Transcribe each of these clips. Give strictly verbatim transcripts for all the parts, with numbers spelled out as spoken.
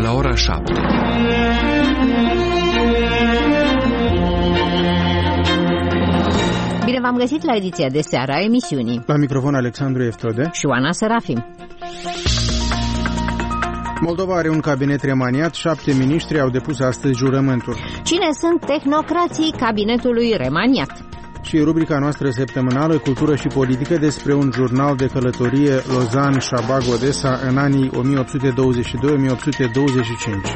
la ora șapte. Bine v-am găsit la ediția de seară a emisiunii. La microfon Alexandru Eftode și Oana Serafim. Moldova are un cabinet remaniat, șapte miniștri au depus astăzi jurământul. Cine sunt tehnocrații cabinetului remaniat? Și rubrica noastră săptămânală, cultură și politică, despre un jurnal de călătorie Lozan-Șabag-Odessa în anii o mie opt sute douăzeci și doi - o mie opt sute douăzeci și cinci.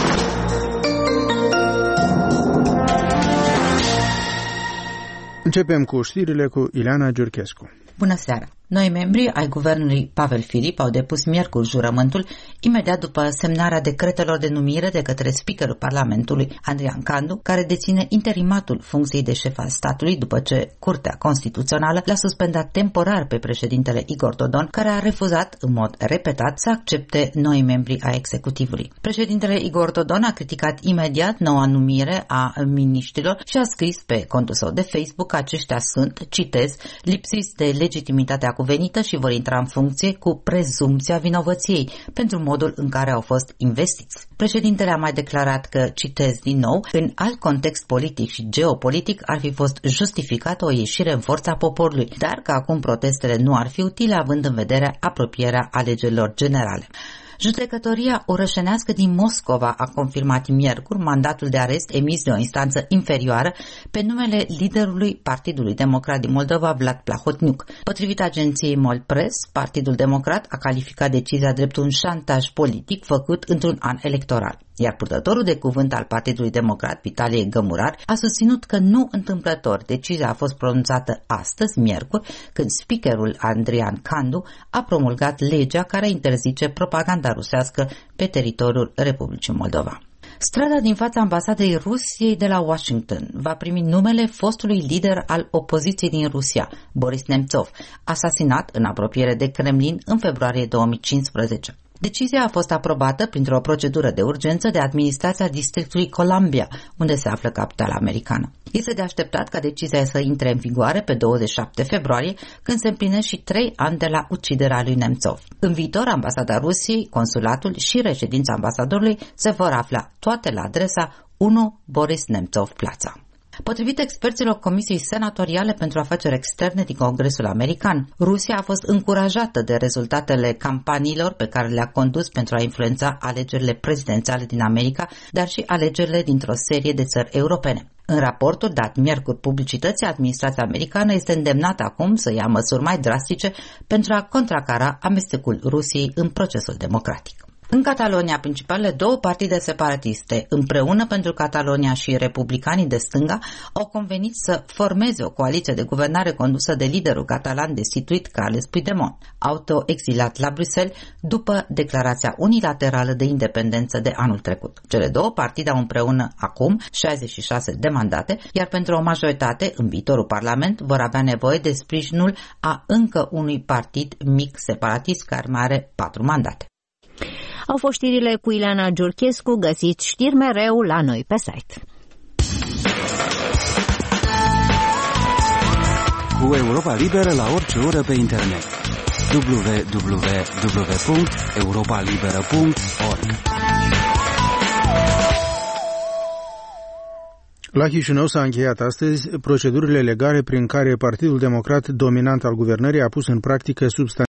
Începem cu știrile cu Ileana Giurchescu. Bună seara! Noi membri ai guvernului Pavel Filip au depus miercuri jurământul imediat după semnarea decretelor de numire de către speakerul Parlamentului, Andrian Candu, care deține interimatul funcției de șef al statului după ce Curtea Constituțională l-a suspendat temporar pe președintele Igor Dodon, care a refuzat în mod repetat să accepte noi membri ai executivului. Președintele Igor Dodon a criticat imediat noua numire a miniștrilor și a scris pe contul său de Facebook că aceștia sunt, citez, lipsiți de legitimitatea cuvenită și vor intra în funcție cu prezumția vinovăției pentru modul în care au fost investiți. Președintele a mai declarat că, citez din nou, în alt context politic și geopolitic ar fi fost justificată o ieșire în forța poporului, dar că acum protestele nu ar fi utile având în vedere apropierea alegerilor generale. Judecătoria orășenească din Moscova a confirmat miercuri mandatul de arest emis de o instanță inferioară pe numele liderului Partidului Democrat din Moldova, Vlad Plahotniuc. Potrivit agenției Molpress, Partidul Democrat a calificat decizia drept un șantaj politic făcut într-un an electoral. Iar purtătorul de cuvânt al Partidului Democrat, Vitalie Gămurar, a susținut că nu întâmplător decizia a fost pronunțată astăzi, miercuri, când speakerul Andrian Candu a promulgat legea care interzice propaganda rusească pe teritoriul Republicii Moldova. Strada din fața ambasadei Rusiei de la Washington va primi numele fostului lider al opoziției din Rusia, Boris Nemtsov, asasinat în apropiere de Kremlin în februarie două mii cincisprezece. Decizia a fost aprobată printr-o procedură de urgență de administrația districtului Columbia, unde se află capitala americană. Este de așteptat ca decizia să intre în vigoare pe douăzeci și șapte februarie, când se împlinesc și trei ani de la uciderea lui Nemtsov. În viitor, ambasada Rusiei, consulatul și reședința ambasadorului se vor afla toate la adresa unu Boris Nemtsov Plața. Potrivit experților Comisiei Senatoriale pentru Afaceri Externe din Congresul American, Rusia a fost încurajată de rezultatele campaniilor pe care le-a condus pentru a influența alegerile prezidențiale din America, dar și alegerile dintr-o serie de țări europene. În raportul dat miercuri publicității, administrația americană este îndemnată acum să ia măsuri mai drastice pentru a contracara amestecul Rusiei în procesul democratic. În Catalonia, principalele două partide separatiste, Împreună pentru Catalonia și Republicanii de Stânga, au convenit să formeze o coaliție de guvernare condusă de liderul catalan destituit Carles Puigdemont, autoexilat la Bruxelles după declarația unilaterală de independență de anul trecut. Cele două partide au împreună acum șaizeci și șase de mandate, iar pentru o majoritate în viitorul Parlament vor avea nevoie de sprijinul a încă unui partid mic separatist care mai are patru mandate. Au fost știrile cu Ileana Giurchescu, găsiți știri mereu la noi pe site. Cu Europa Liberă la orice oră pe internet. w w w punct europa liberă punct org. La Chișinău s-a încheiat astăzi procedurile legale prin care Partidul Democrat dominant al guvernării a pus în practică substanțial